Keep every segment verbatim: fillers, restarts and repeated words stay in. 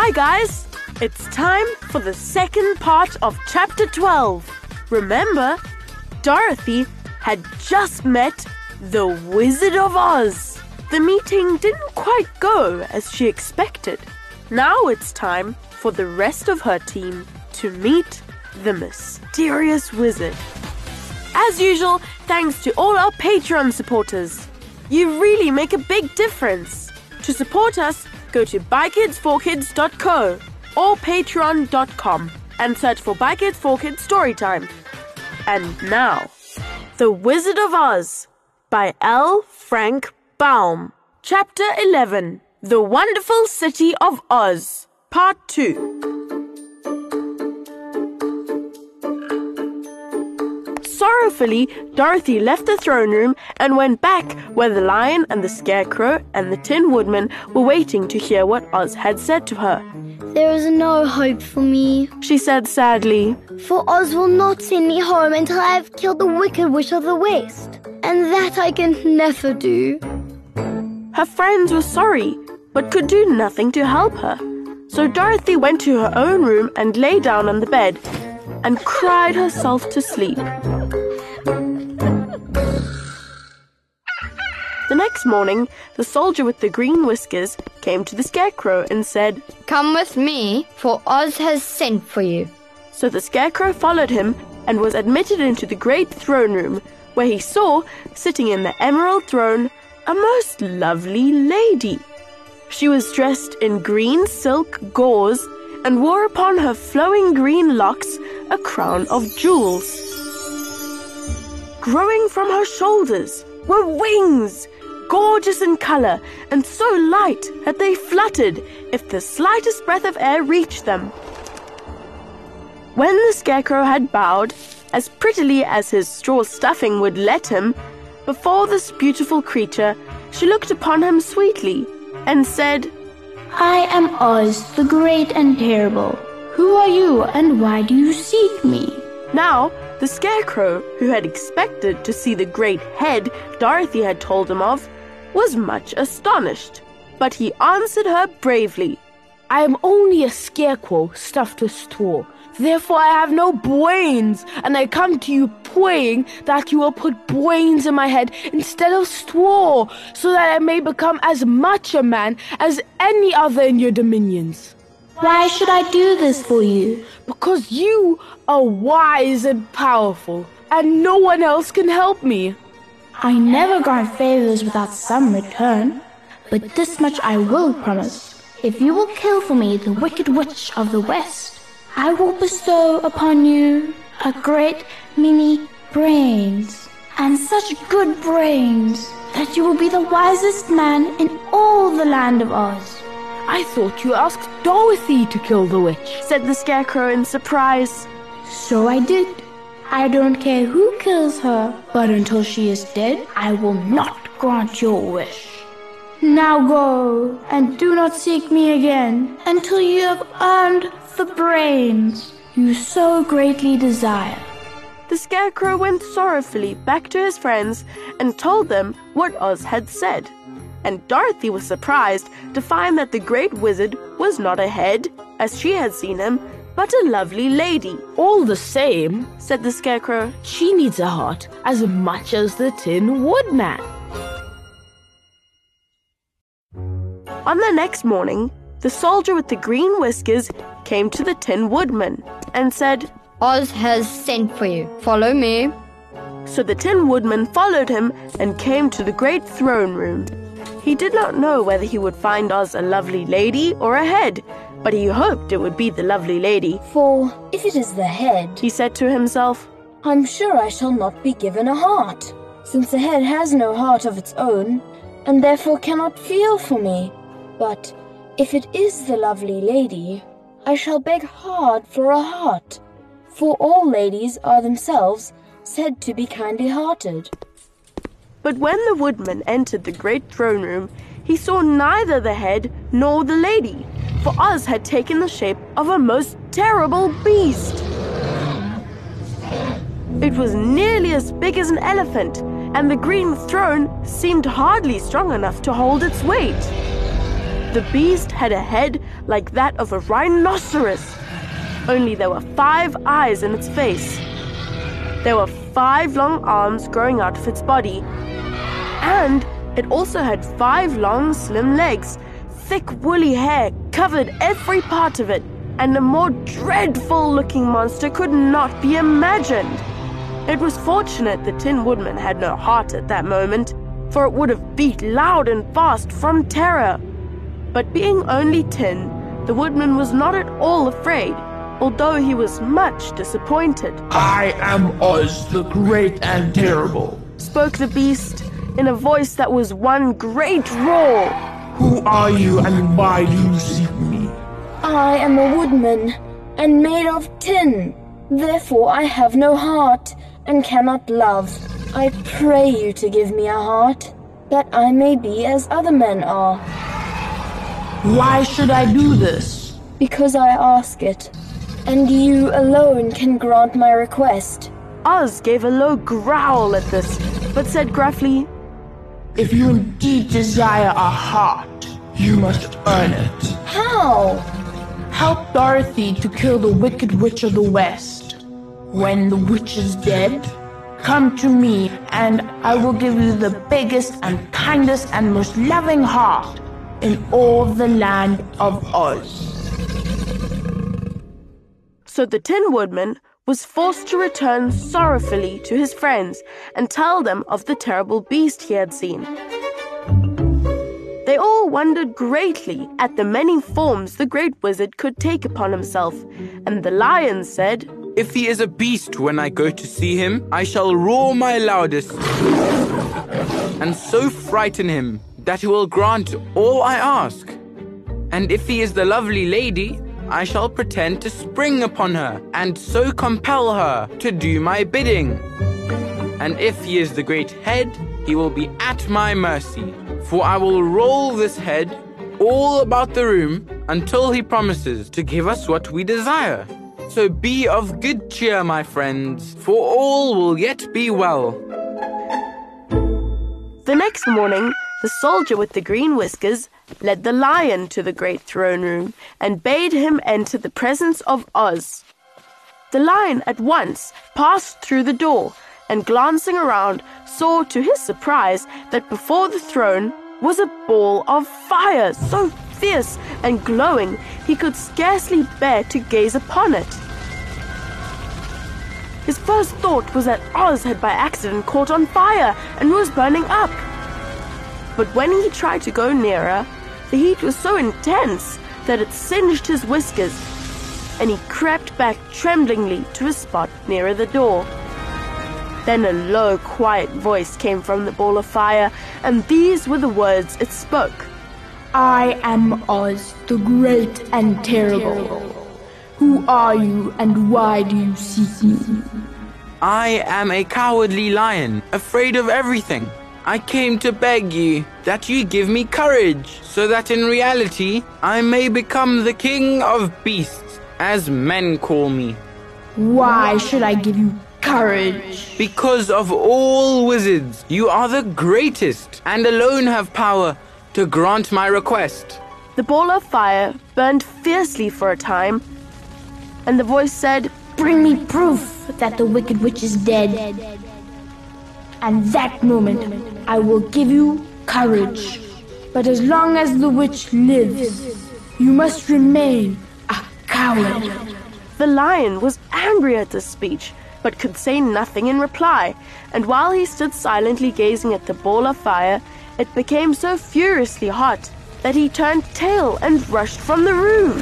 Hi guys! It's time for the second part of Chapter twelve. Remember, Dorothy had just met the Wizard of Oz. The meeting didn't quite go as she expected. Now it's time for the rest of her team to meet the mysterious wizard. As usual, thanks to all our Patreon supporters. You really make a big difference. To support us, go to buy kids for kids dot co or patreon dot com and search for Buy Kids for Kids Storytime. And now, The Wizard of Oz by L. Frank Baum. Chapter eleven, The Wonderful City of Oz, Part two. Sorrowfully, Dorothy left the throne room and went back where the Lion and the Scarecrow and the Tin Woodman were waiting to hear what Oz had said to her. There is no hope for me, she said sadly, for Oz will not send me home until I have killed the Wicked Witch of the West, and that I can never do. Her friends were sorry, but could do nothing to help her. So Dorothy went to her own room and lay down on the bed and cried herself to sleep. The next morning, the soldier with the green whiskers came to the Scarecrow and said, "Come with me, for Oz has sent for you." So the Scarecrow followed him and was admitted into the great throne room, where he saw, sitting in the emerald throne, a most lovely lady. She was dressed in green silk gauze and wore upon her flowing green locks a crown of jewels. Growing from her shoulders were wings, gorgeous in color and so light that they fluttered if the slightest breath of air reached them. When the Scarecrow had bowed, as prettily as his straw stuffing would let him, before this beautiful creature, she looked upon him sweetly and said, "I am Oz, the great and terrible. Who are you and why do you seek me?" Now, the Scarecrow, who had expected to see the great head Dorothy had told him of, was much astonished. But he answered her bravely. "I am only a scarecrow stuffed with straw. Therefore I have no brains, and I come to you praying that you will put brains in my head instead of straw, so that I may become as much a man as any other in your dominions." "Why should I do this for you?" "Because you are wise and powerful, and no one else can help me." "I never grant favors without some return, but this much I will promise. If you will kill for me the Wicked Witch of the West, I will bestow upon you a great many brains, and such good brains that you will be the wisest man in all the land of Oz." "I thought you asked Dorothy to kill the witch," said the Scarecrow in surprise. "So I did. I don't care who kills her, but until she is dead, I will not grant your wish. Now go, and do not seek me again until you have earned the brains you so greatly desire." The Scarecrow went sorrowfully back to his friends and told them what Oz had said. And Dorothy was surprised to find that the great wizard was not a head, as she had seen him, but a lovely lady. "All the same," said the Scarecrow, "she needs a heart as much as the Tin Woodman." On the next morning, the soldier with the green whiskers came to the Tin Woodman and said, "Oz has sent for you. Follow me." So the Tin Woodman followed him and came to the great throne room. He did not know whether he would find Oz a lovely lady or a head, but he hoped it would be the lovely lady. "For if it is the head," he said to himself, "I'm sure I shall not be given a heart, since the head has no heart of its own, and therefore cannot feel for me. But if it is the lovely lady, I shall beg hard for a heart, for all ladies are themselves said to be kindly-hearted." But when the woodman entered the great throne room, he saw neither the head nor the lady, for Oz had taken the shape of a most terrible beast. It was nearly as big as an elephant, and the green throne seemed hardly strong enough to hold its weight. The beast had a head like that of a rhinoceros, only there were five eyes in its face. There were five long arms growing out of its body, and it also had five long, slim legs. Thick, woolly hair covered every part of it, and a more dreadful-looking monster could not be imagined. It was fortunate the Tin Woodman had no heart at that moment, for it would have beat loud and fast from terror. But being only tin, the Woodman was not at all afraid, although he was much disappointed. I am Oz, the Great and Terrible, spoke the beast in a voice that was one great roar. Who are you and why do you seek me? I am a woodman, and made of tin. Therefore I have no heart, and cannot love. I pray you to give me a heart, that I may be as other men are. Why should I do this? Because I ask it, and you alone can grant my request. Oz gave a low growl at this, but said gruffly, If you indeed desire a heart, you must earn it. How? Help Dorothy to kill the Wicked Witch of the West. When the witch is dead, come to me, and I will give you the biggest and kindest and most loving heart in all the land of Oz. So the Tin Woodman was forced to return sorrowfully to his friends and tell them of the terrible beast he had seen. They all wondered greatly at the many forms the great wizard could take upon himself, and the Lion said, If he is a beast when I go to see him, I shall roar my loudest and so frighten him that he will grant all I ask. And if he is the lovely lady, I shall pretend to spring upon her and so compel her to do my bidding. And if he is the great head, he will be at my mercy, for I will roll this head all about the room until he promises to give us what we desire. So be of good cheer, my friends, for all will yet be well. The next morning, the soldier with the green whiskers led the Lion to the great throne room and bade him enter the presence of Oz. The Lion at once passed through the door and, glancing around, saw to his surprise that before the throne was a ball of fire so fierce and glowing he could scarcely bear to gaze upon it. His first thought was that Oz had by accident caught on fire and was burning up. But when he tried to go nearer, the heat was so intense that it singed his whiskers, and he crept back tremblingly to a spot nearer the door. Then a low, quiet voice came from the ball of fire, and these were the words it spoke. I am Oz, the Great and Terrible. Who are you and why do you seek me? I am a cowardly lion, afraid of everything. I came to beg you that you give me courage, so that in reality I may become the king of beasts, as men call me. Why should I give you courage? Because of all wizards, you are the greatest, and alone have power to grant my request. The ball of fire burned fiercely for a time, and the voice said, Bring me proof that the Wicked Witch is dead. And that moment I will give you courage. But as long as the witch lives, you must remain a coward. The Lion was angry at this speech, but could say nothing in reply, and while he stood silently gazing at the ball of fire, it became so furiously hot that he turned tail and rushed from the room.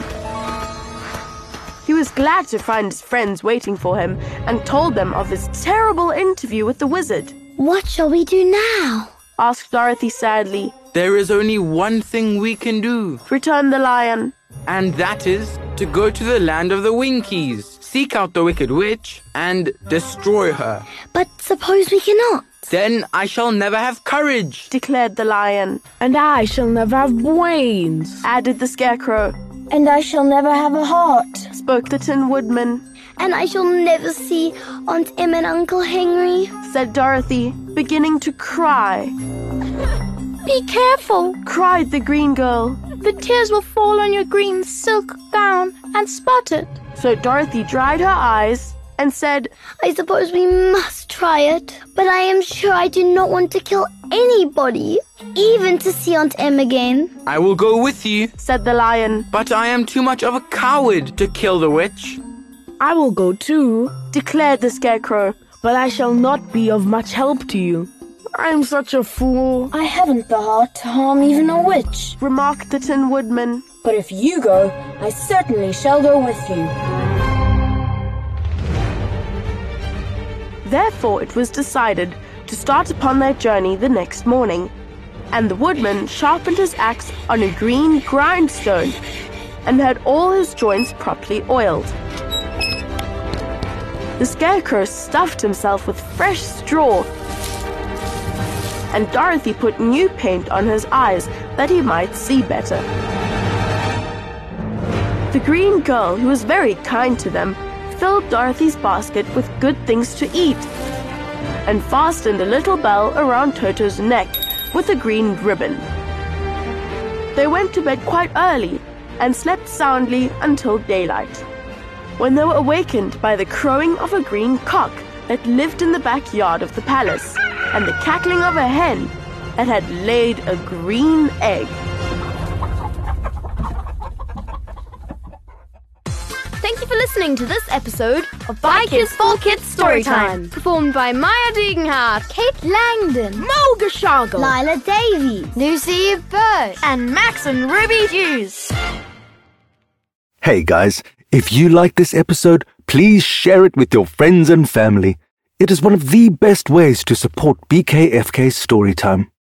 He was glad to find his friends waiting for him and told them of his terrible interview with the wizard. What shall we do now? Asked Dorothy sadly. There is only one thing we can do, returned the Lion. And that is to go to the land of the Winkies, seek out the Wicked Witch, and destroy her. But suppose we cannot? Then I shall never have courage, declared the Lion. And I shall never have brains, added the Scarecrow. And I shall never have a heart, spoke the Tin Woodman. And I shall never see Aunt Em and Uncle Henry, said Dorothy, beginning to cry. Be careful, cried the green girl. The tears will fall on your green silk gown and spot it. So Dorothy dried her eyes and said, I suppose we must try it, but I am sure I do not want to kill anybody, even to see Aunt Em again. I will go with you, said the lion. but I am too much of a coward to kill the witch. I will go too, Declared the Scarecrow. but I shall not be of much help to you. I'm such a fool. I haven't the heart to harm even a witch. Remarked the Tin Woodman. But if you go, I certainly shall go with you. Therefore it was decided to start upon their journey the next morning, and the woodman sharpened his axe on a green grindstone and had all his joints properly oiled. The Scarecrow stuffed himself with fresh straw, and Dorothy put new paint on his eyes that he might see better. The green girl, who was very kind to them, filled Dorothy's basket with good things to eat and fastened a little bell around Toto's neck with a green ribbon. They went to bed quite early and slept soundly until daylight, when they were awakened by the crowing of a green cock that lived in the backyard of the palace and the cackling of a hen that had laid a green egg. Thank you for listening to this episode of By Kids for Kids Storytime, performed by Maya Degenhardt, Kate Langdon, Mo Gashago, Lila Davies, Lucy Birch, and Max and Ruby Hughes. Hey guys, if you like this episode, please share it with your friends and family. It is one of the best ways to support B K F K Storytime.